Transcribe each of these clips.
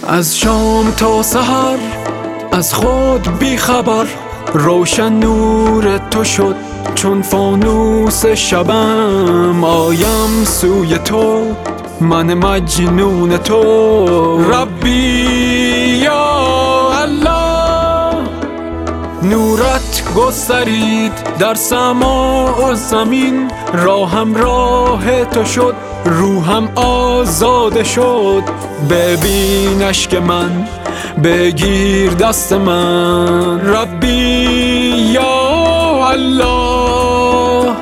از شام تا سحر از خود بی خبر، روشن نور تو شد چون فانوس شبم. آیم سوی تو من مجنون تو، ربی یا الله. نورت گسترید در سماع و زمین، راهم راه تو شد روحم آزاده شد. ببین اشک من بگیر دست من، ربی یا الله.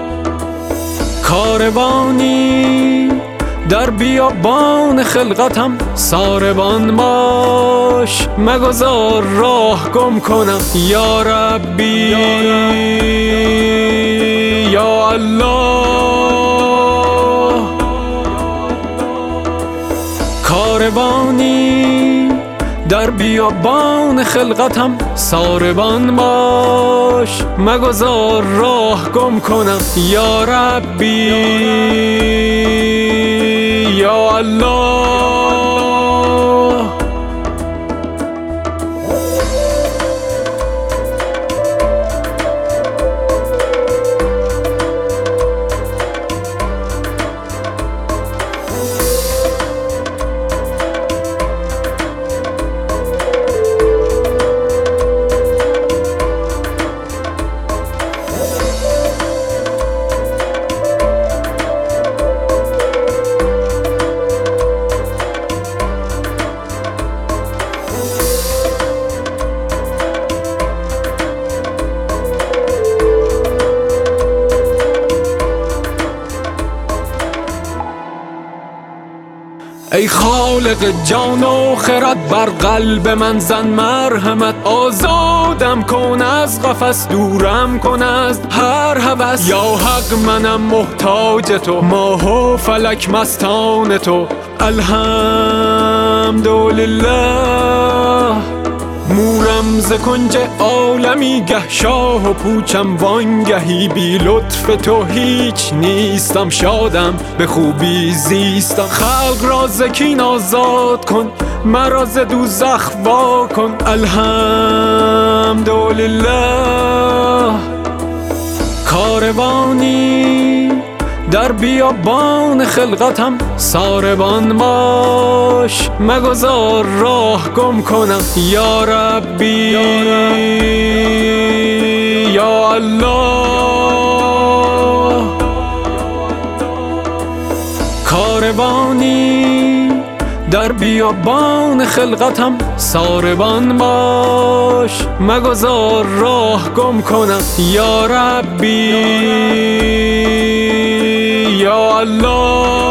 کاروانی در بیابان خلقتم، ساربان باش مگذار راه گم کنم. یا ربی یا الله. کاروانی در بیابان خلقتم، ساربان باش مگذار راه گم کنم. یا ربی یا الله. ای خالق جان و خرد، بر قلب من زن مرحمت. آزادم کن از قفس، دورم کن از هر هوس. یا حق منم محتاج تو، ماه و فلک مستان تو. الحمدلله. مورم ز کنج عالمی، گه شاه و پوچم وانگهی. بی لطف تو هیچ نیستم، شادم به خوبی زیستم. خلق را ز کین آزاد کن، مرا ز دوزخ وا کن. الحمدلله. کاروانی در بیابان خلقتم، ساربان باش مگذار راه گم کنم. یا ربی یا الله. کاروانی در بیابان خلقتم، ساربان باش مگذار راه گم کنم. یا ربی یا الله.